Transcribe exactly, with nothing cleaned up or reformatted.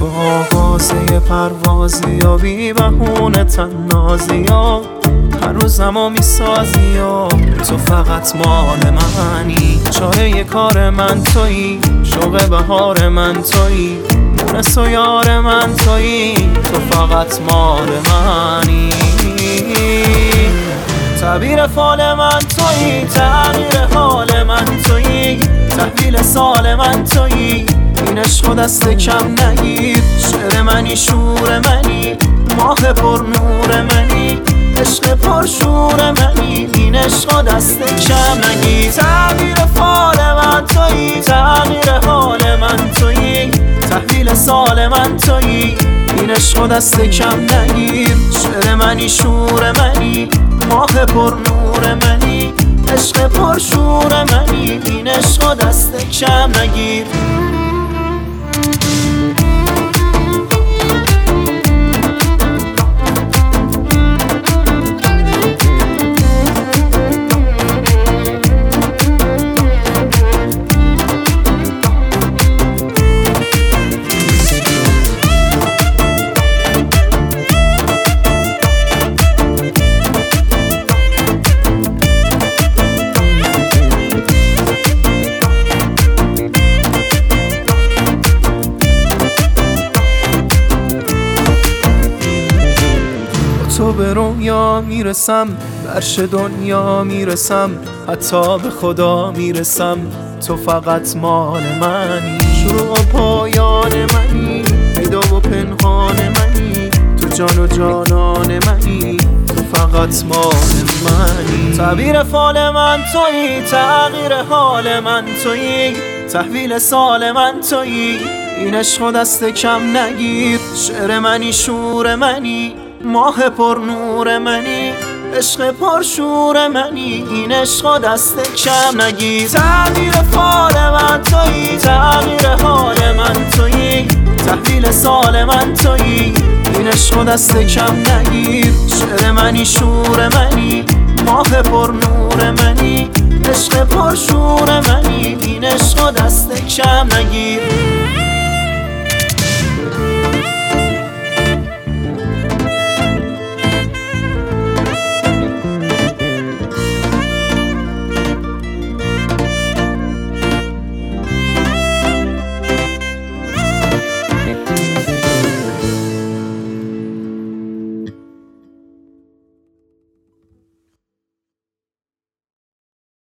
تو آغازه پروازی یا بی بهونه تنازی ها هر روزمو میسازی یا تو فقط مال منی. چاره کار من تویی، شوق بهار من تویی، مونس و یار من تویی، تو فقط مال منی. تعبیر فال من تویی، تغییر حال من تویی، تحویل سال من تویی، این عشق دست کم نگیر. شعر منی، شور منی، ماه پر نور منی، عشق پر شور منی، این عشق دست کم نگیر. تعبیر فال من تویی، تغییر حال من تویی، تحویل سال من تویی، این عشق دست کم نگیر. شعر منی، شور منی، ماه پر نور منی، عشق پر شور منی، این عشق دست کم نگیر. تو به رویا میرسم، برش دنیا میرسم، حتی به خدا میرسم، تو فقط مال منی. شروع و پایان منی، پیدا و پنهان منی، تو جان و جانان منی، تو فقط مال منی. تعبیر فال من تویی، تغییر حال من تویی، تحویل سال من تویی، این عشق دست کم نگیر. شعر منی، شور منی، ماه پر نور منی، عشق پر شور منی، این عشق دست کم نگیر. تغییر فال من تویی، تغییر حال من تویی، تحویل سال من تویی، این عشق دست کم نگیر. شعر منی، شور منی، ماه پر نور منی، عشق پر شور منی، این عشق دست کم نگیر.